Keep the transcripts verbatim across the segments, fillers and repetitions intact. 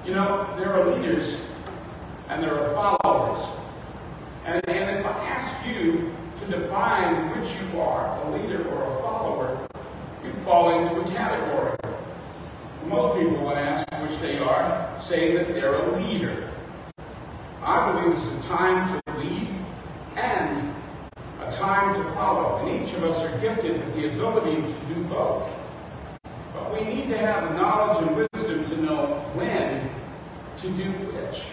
You know, there are leaders and there are followers. And, and if I ask you to define which you are, a leader or a follower, you fall into a category. Most people, when asked which they are, say that they're a leader. I believe it's a time to lead and a time to follow. And each of us are gifted with the ability to do both. But we need to have the knowledge and wisdom to know when to do which.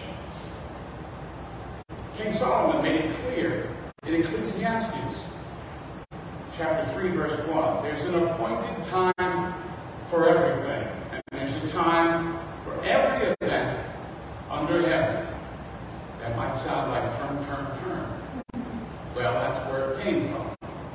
King Solomon made it clear in Ecclesiastes chapter three, verse one. There's an appointed time for everything. And there's a time for every event under heaven. That might sound like turn, turn, turn. Well, that's where it came from.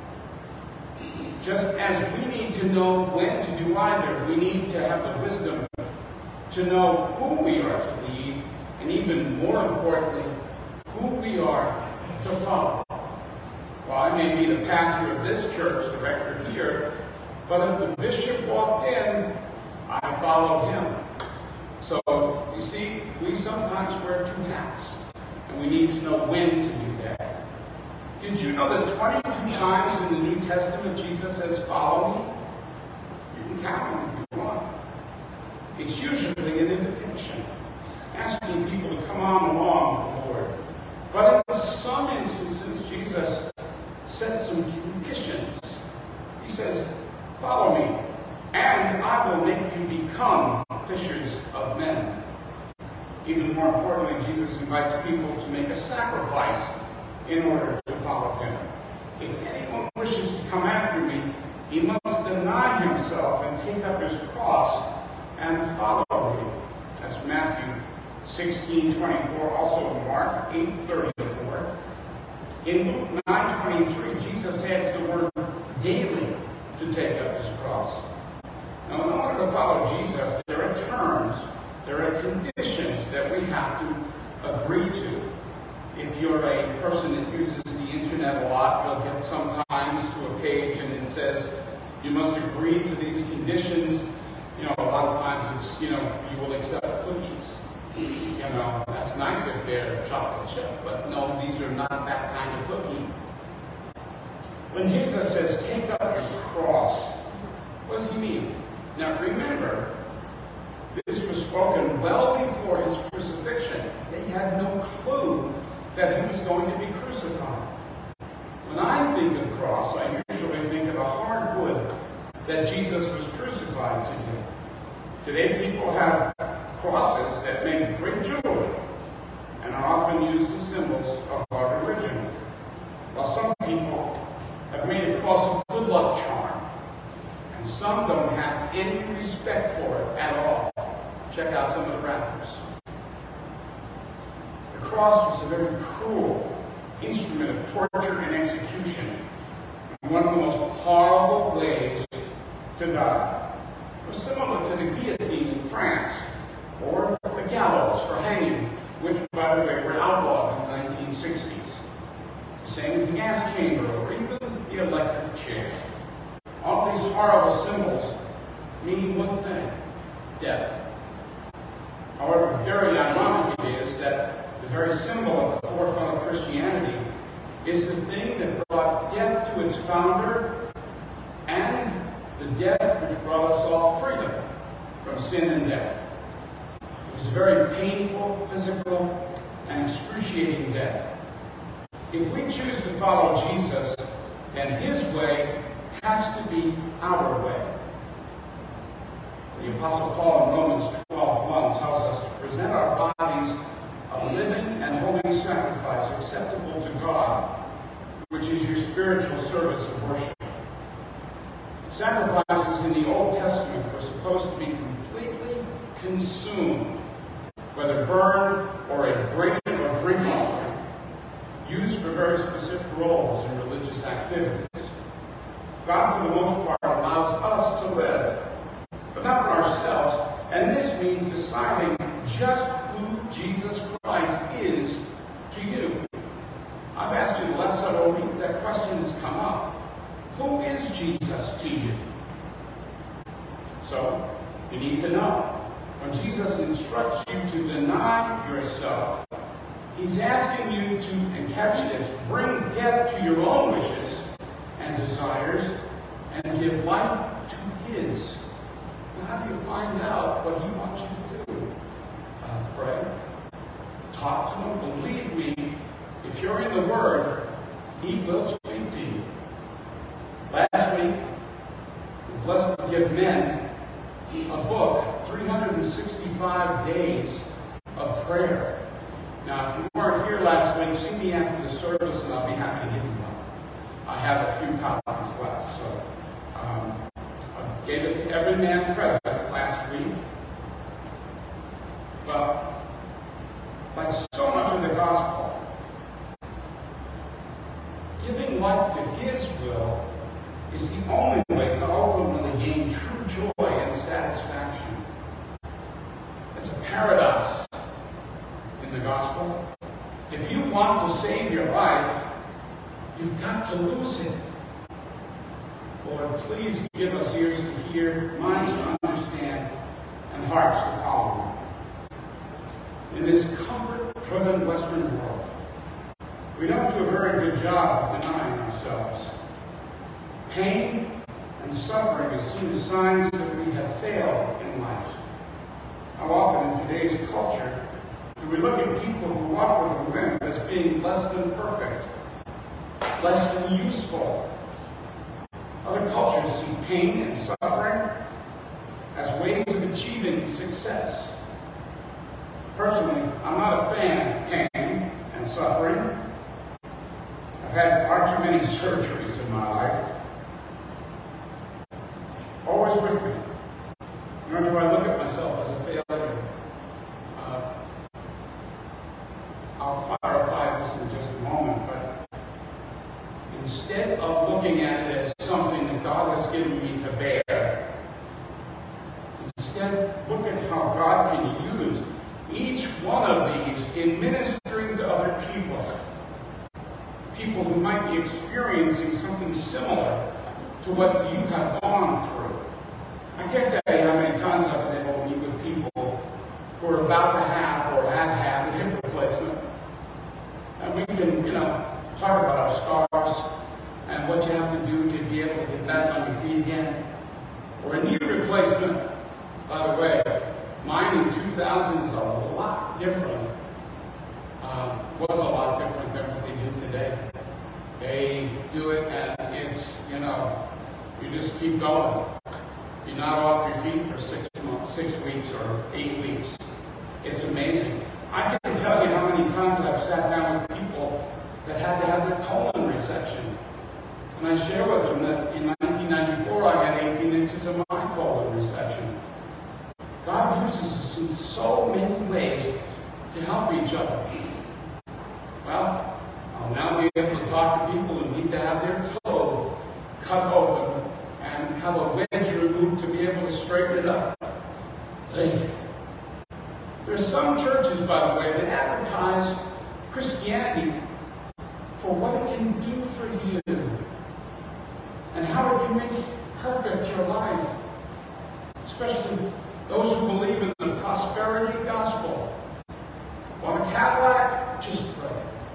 Just as we need to know when to do either, we need to have the wisdom to know who we are to lead, and even more importantly, who we are to follow. Well, I may be the pastor of this church, the rector here, but if the bishop walked in, I follow him. So, you see, we sometimes wear two hats, and we need to know when to do that. Did you know that twenty-two times in the New Testament Jesus says, follow me? You can count them if you want. It's usually an invitation, asking people to come on along with the Lord. But in some instances, Jesus set some conditions. He says, follow me, and I will make you become fishers of men. Even more importantly, Jesus invites people to make a sacrifice in order to follow him. If anyone wishes to come after me, he must deny himself and take up his cross and follow me. That's Matthew sixteen twenty-four, also Mark eight thirty-four. In Luke nine twenty-three, Jesus adds the word daily to take up his cross. Now, in order to follow Jesus, there are terms, there are conditions that we have to agree to. If you're a person that uses the internet a lot, you'll get sometimes to a page and it says, you must agree to these conditions. You know, a lot of times it's, you know, you will accept cookies. You know, that's nice if they're chocolate chip, but no, these are not that kind of cookie. When Jesus says, take up your cross, what does he mean? Now remember, this was spoken well before his crucifixion. They had no clue that he was going to be crucified. When I think of cross, I usually think of a hard wood that Jesus was crucified to do. Today people have crosses that make great jewelry and are often used as symbols of our religion. While some people have made a cross a good luck charm, and some don't have any respect for it at all. Check out some of the wrappers. The cross was a very cruel instrument of torture and execution, and one of the most horrible ways to die. It was similar to the guillotine in France, or the gallows for hanging, which, by the way, were outlawed in the nineteen sixties. The same as the gas chamber, or even the electric chair. All these horrible symbols mean one thing: death. However, very ironic it is that the very symbol at the forefront of Christianity is the thing that brought death to its founder and the death which brought us all freedom from sin and death. It was a very painful, physical, and excruciating death. If we choose to follow Jesus, then his way has to be our way. The Apostle Paul in Romans twelve one tells us to present our bodies a living and holy sacrifice acceptable to God, which is your spiritual service of worship. Sacrifices in the Old Testament were supposed to be completely consumed, whether burned or a grain or drink offering, used for very specific roles in religious activities. God, for the most part, allows us to live, but not for ourselves, and this means deciding just who Jesus Christ is to you. I've asked you the last several weeks, that question has come up. Who is Jesus to you? So, you need to know. when Jesus instructs you to deny yourself, he's asking you to, and catch this, bring death to your own wishes and desires and give life to his. Well, how do you find out what he wants you to do? Uh, pray. Talk to him. Believe me, if you're in the Word, he will speak to you. Last week, we're blessed to give men a book, three hundred sixty-five days of prayer. Now, if you weren't here last week, see me after the service and I'll be happy to give you one. I have a few copies left, so um, I gave it to every man present last week. Well, like so much of the gospel, giving life to his will is the only way to ultimately gain true joy and satisfaction. It's a paradox in the gospel. If you want to save your life, you've got to lose it. Lord, please give us ears to hear, minds to understand, and hearts to follow. In this comfort-driven Western world, we don't do a very good job of denying ourselves. Pain and suffering is seen as signs that we have failed in life. How often in today's culture do we look at people who walk with a limp as being less than perfect, less than useful? Other cultures see pain and suffering as ways of achieving success. Personally, I'm not a fan of pain and suffering. I've had far too many surgeries in my life. Always with me. Nor do I look at myself as a failure. Uh, I'll clarify this in just a moment, but instead of looking at it as something that God has given me to bear, instead look at how God can use each one of these in ministering to other people. People who might be experiencing something similar to what you have gone through. I can't tell you how many times I've been able to meet with people who are about to have or have had a hip replacement. And we can, you know, talk about our scars and what you have to do to be able to get back on your feet again. Or a knee replacement, by the way. Mine in two thousand is a lot different. Um, was a lot different than what they do today. They do it and it's, you know, you just keep going. You're not off your feet for six months, six weeks or eight weeks. It's amazing. I can tell you how many times I've sat down with people that had to have their colon resection. And I share with them that in nineteen ninety-four I had eighteen inches of my colon resection. God uses us in so many ways to help each other. Well, I'll now be able to talk to people who need to have their toe cut open and have a wedge removed to be able to straighten it up. Hey. There's some churches, by the way, that advertise Christianity for what it can do for you and how it can make perfect your life, especially those who believe in the prosperity gospel. Want a Cadillac? Just pray.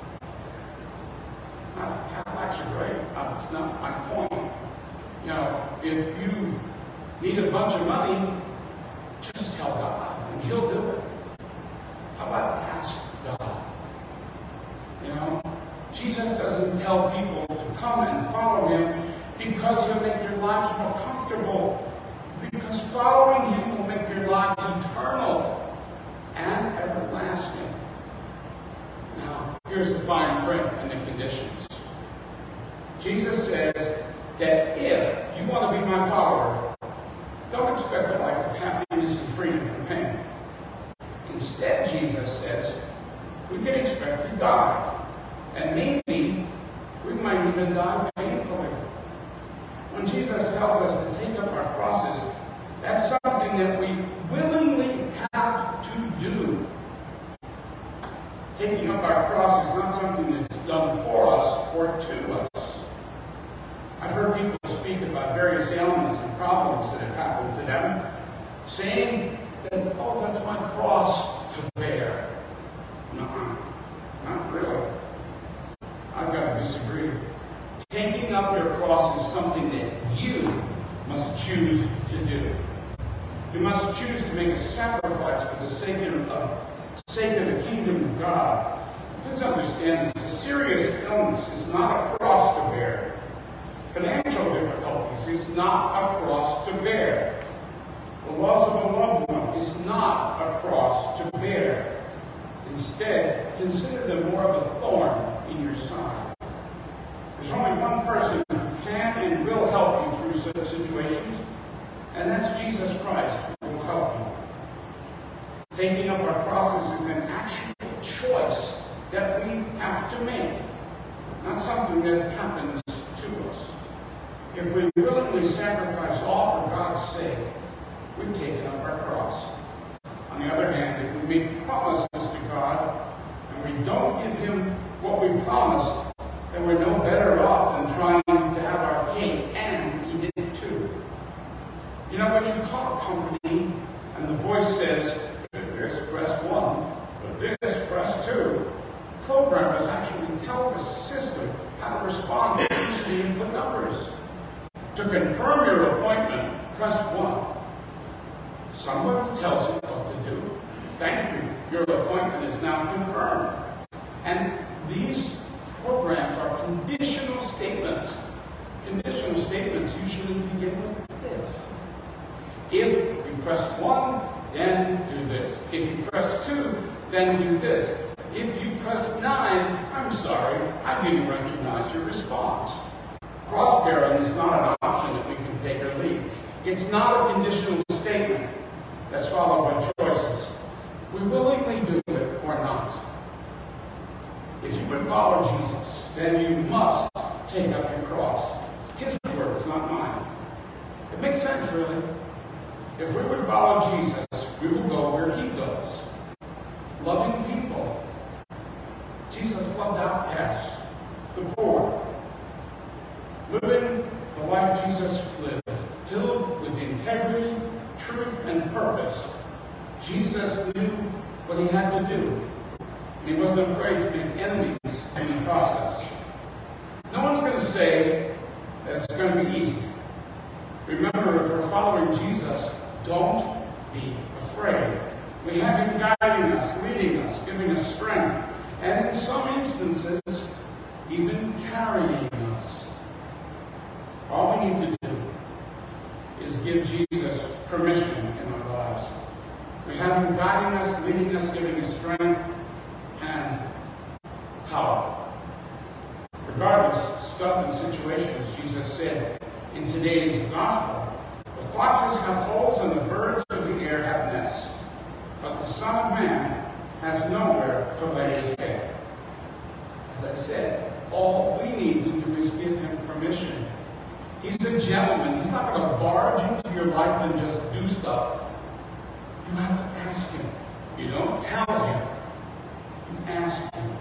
Now, Cadillacs are great. That's not my point. You know, if you need a bunch of money, just tell God, and He'll do it. How about ask God? You know, Jesus doesn't tell people to come and follow Him because He'll make your lives more comfortable. Because following Him will make your lives eternal and everlasting. Now, here's the fine print and the conditions. Jesus says that if you want to be my follower, don't expect a life of happiness and freedom from pain. Instead, Jesus says, we can expect to die. And maybe we might even die painfully. When Jesus tells us to take up our crosses, that's something that we willingly have to do. Taking up our cross is not something that's done for us or to us. I've heard people speak about various ailments and problems that have happened to them, saying that, oh, the sake of the kingdom of God. Let's understand this. A serious illness is not a cross to bear. Financial difficulties is not a cross to bear. The loss of a loved one is not a cross to bear. Instead, consider them more of a thorn in your side. There's only one person who can and will help you through such situations, and that's Jesus Christ, who will help you. Taking up our crosses is an actual choice that we have to make, not something that happens to us. If we willingly sacrifice all for God's sake, we've taken up our cross. On the other hand, if we make promises to God and we don't give Him what we promised, then we're no better off than trying to have our cake and eat it too. You know, when you call a company and the voice says, this, press one, but this, press two, programmers actually tell the system how to respond to the input numbers. To confirm your appointment, press one. Somebody tells you what to do. Thank you. Your appointment is now confirmed. And these programs are conditional statements. Conditional statements usually begin with if. If you press one, then do this. If you press two, then do this. If you press nine, I'm sorry, I didn't recognize your response. Cross-bearing is not an option that we can take or leave. It's not a conditional statement that's followed by choices. We willingly do it or not. If you would follow Jesus, then you must take up your cross. His words, not mine. It makes sense, really. If we would follow Jesus, we will go where He goes. Loving people. Jesus loved outcasts, the poor. Living the life Jesus lived, filled with integrity, truth, and purpose. Jesus knew what He had to do. He wasn't afraid to make enemies in the process. No one's going to say that it's going to be easy. Remember, if we're following Jesus, don't be afraid. We have Him guiding us, leading us, giving us strength, and in some instances, even carrying us. All we need to do is give Jesus permission in our lives. We have Him guiding us, leading us, giving us strength and power. Regardless, stuff and situations, Jesus said in today's gospel, the foxes have holes and the birds of the air have nests, but the Son of Man has nowhere to lay His head. As I said, all we need to do is give Him permission. He's a gentleman. He's not going to barge into your life and just do stuff. You have to ask Him. You don't tell Him. You ask Him.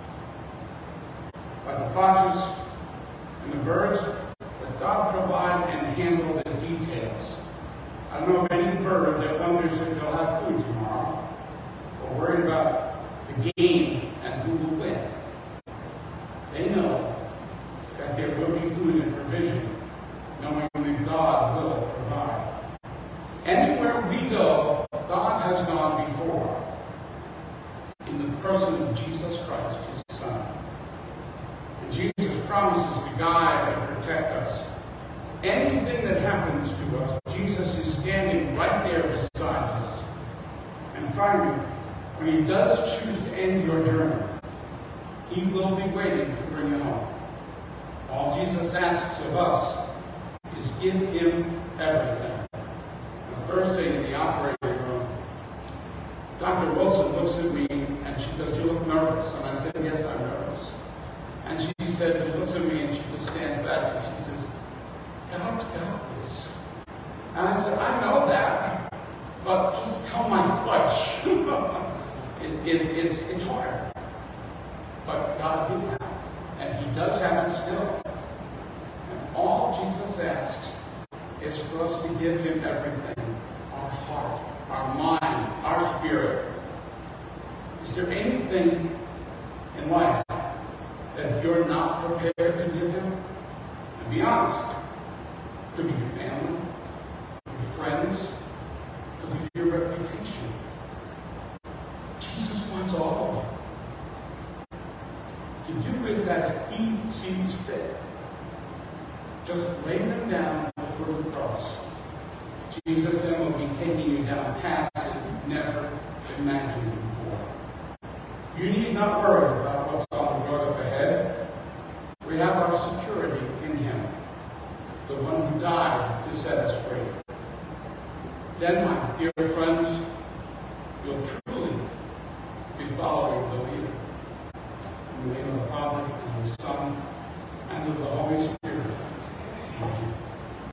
Like the foxes and the birds, let God provide and handle the details. I don't know of any bird that wonders if they'll have food tomorrow, or worried about the game and who will win. They know that there will be food and provision, knowing that God will provide. Anywhere we go, God has gone before, in the person of Jesus Christ, His Son. And Jesus promises to guide and protect us. Anything that happens to us, Jesus is standing right there beside us. And finally, when He does choose to end your journey, He will be waiting to bring you home. All Jesus asks of us is give Him everything. On Thursday in the operating room, Doctor Wilson looks at me and she goes, "You look nervous." And I said, "Yes, I'm nervous." And she said, she looks at me and she just stands back and she says, "God's got this." And I said, "I know that, but just tell my flesh." it, it, it's, it's hard. But God did have it, and He does have it still. And all Jesus asks is for us to give Him everything. Our heart, our mind, our spirit. Is there anything in life that you're not prepared to give Him? To be honest, it could be your family, your friends, it could be your reputation. live as he sees fit. Just lay them down at the foot of the cross. Jesus then will be taking you down paths that you've never imagined before. You need not worry about what's on the road up ahead. We have our security in him, the one who died to set us free. Then, my dear friends, you'll